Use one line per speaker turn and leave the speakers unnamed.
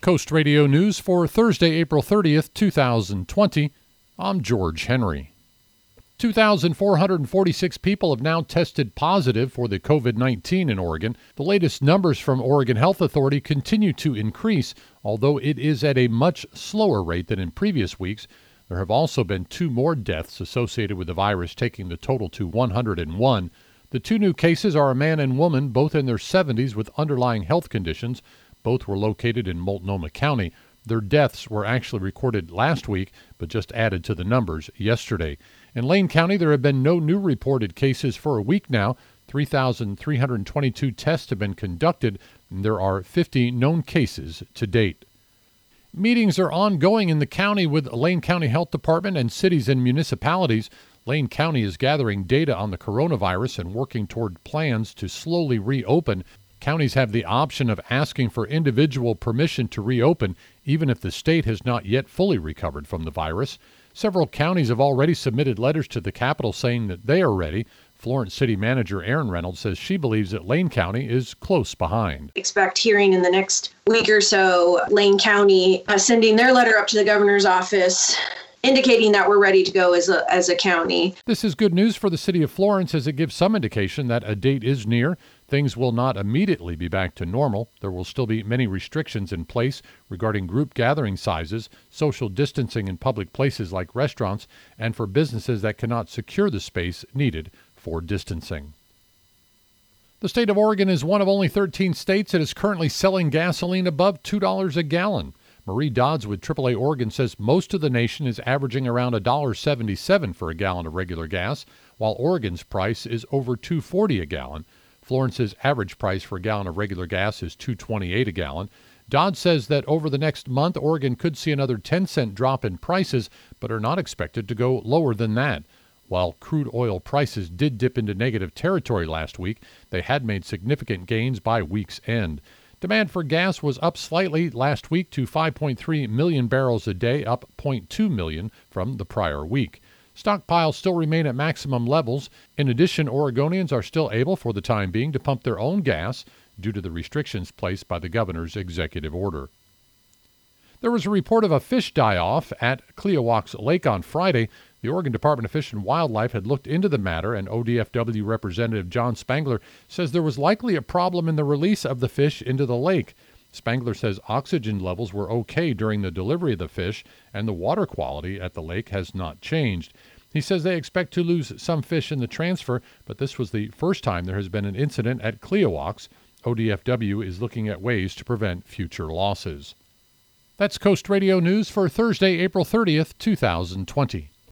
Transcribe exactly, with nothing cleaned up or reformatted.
Coast Radio News for Thursday, April thirtieth, two thousand twenty. I'm George Henry. two thousand four hundred forty-six people have now tested positive for the covid nineteen in Oregon. The latest numbers from Oregon Health Authority continue to increase, although it is at a much slower rate than in previous weeks. There have also been two more deaths associated with the virus, taking the total to one hundred one. The two new cases are a man and woman, both in their seventies with underlying health conditions. Both were located in Multnomah County. Their deaths were actually recorded last week, but just added to the numbers yesterday. In Lane County, there have been no new reported cases for a week now. three thousand three hundred twenty-two tests have been conducted, and there are fifty known cases to date. Meetings are ongoing in the county with Lane County Health Department and cities and municipalities. Lane County is gathering data on the coronavirus and working toward plans to slowly reopen. Counties have the option of asking for individual permission to reopen, even if the state has not yet fully recovered from the virus. Several counties have already submitted letters to the Capitol saying that they are ready. Florence City Manager Erin Reynolds says she believes that Lane County is close behind.
Expect hearing in the next week or so, Lane County uh, sending their letter up to the governor's office, indicating that we're ready to go as a, as a county.
This is good news for the city of Florence, as it gives some indication that a date is near. Things will not immediately be back to normal. There will still be many restrictions in place regarding group gathering sizes, social distancing in public places like restaurants, and for businesses that cannot secure the space needed for distancing. The state of Oregon is one of only thirteen states that is currently selling gasoline above two dollars a gallon. Marie Dodds with triple A Oregon says most of the nation is averaging around one dollar seventy-seven for a gallon of regular gas, while Oregon's price is over two dollars and forty cents a gallon. Florence's average price for a gallon of regular gas is two dollars and twenty-eight cents a gallon. Dodd says that over the next month, Oregon could see another ten cent drop in prices, but are not expected to go lower than that. While crude oil prices did dip into negative territory last week, they had made significant gains by week's end. Demand for gas was up slightly last week to five point three million barrels a day, up zero point two million from the prior week. Stockpiles still remain at maximum levels. In addition, Oregonians are still able, for the time being, to pump their own gas due to the restrictions placed by the governor's executive order. There was a report of a fish die-off at Cleowax Lake on Friday. The Oregon Department of Fish and Wildlife had looked into the matter, and O D F W Representative John Spangler says there was likely a problem in the release of the fish into the lake. Spangler says oxygen levels were okay during the delivery of the fish, and the water quality at the lake has not changed. He says they expect to lose some fish in the transfer, but this was the first time there has been an incident at Cleowax. O D F W is looking at ways to prevent future losses. That's Coast Radio News for Thursday, April thirtieth, two thousand twenty.